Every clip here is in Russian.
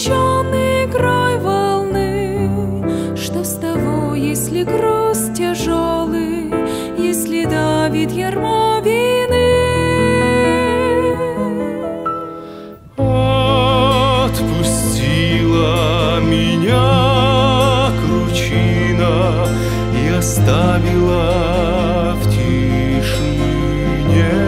увлеченный край волны. Что с того, если груз тяжелый, если давит ярмо вины? Отпустила меня кручина и оставила в тишине.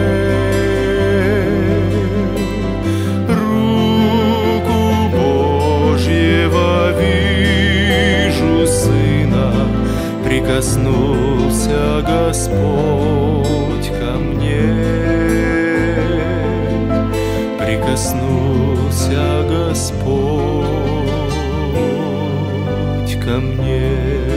Руку Божьего вижу Сына, прикоснулся Господь ко мне. Прикоснулся Господь ко мне.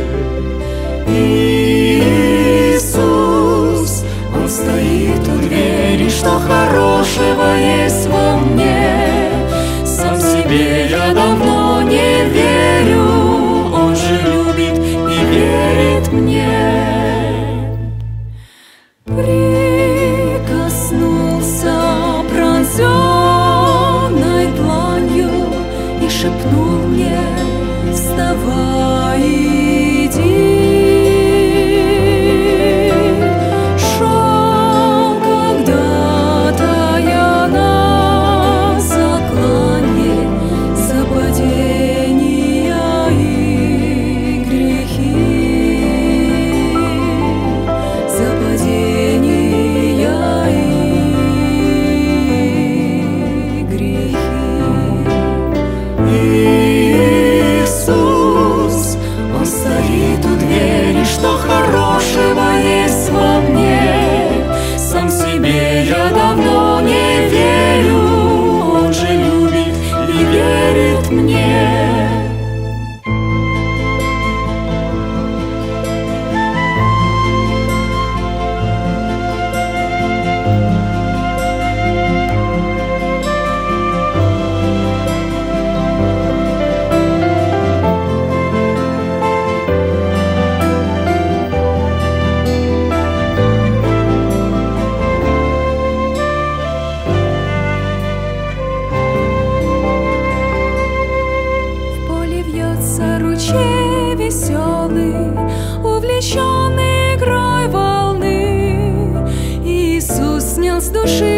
Иисус, Он стоит у двери, что хорошего есть во мне. Сам себе я давно не верю, Он же любит и верит мне. Прикоснулся пронзенной дланью и шепнул мне: вставай, иди. Шел когда-то я на заклане за падения и грехи, за падения и грехи. Иисус, Он стоит у двери, что хорошего есть во мне. Сам себе я давно не верю, Он же любит и верит мне. Ручей веселый, увлеченный край волны. Иисус снял с души